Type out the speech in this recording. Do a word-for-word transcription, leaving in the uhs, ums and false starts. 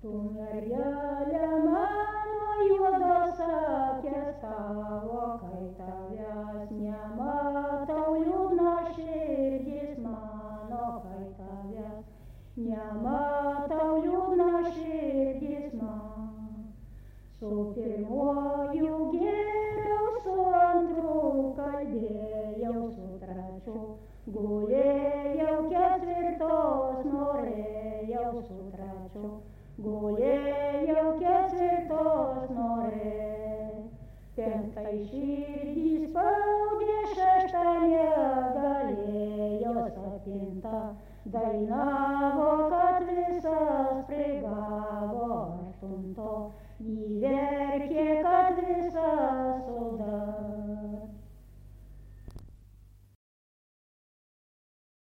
Tu mergelė mano juodos akės tavo, kai tavęs nematau, liūdna širdis mano, kai tavęs nematau, liūdna širdis man. Su pirmuoju gėriau, su antru kalbėjau, su trečiu gulėjau, ketvirtos norėjau, su trečiu gulėjau, ketvirtos norėjau. Penktai širdį spaudė, šeštą negalėjo, septinta dainavo, kad visas prigavo, aštunto įverkė, kad visas